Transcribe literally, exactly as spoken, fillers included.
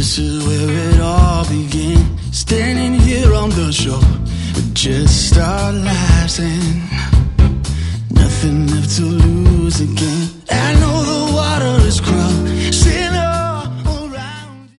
This is where it all began. Standing here on the shore with just our lives and nothing left to lose again.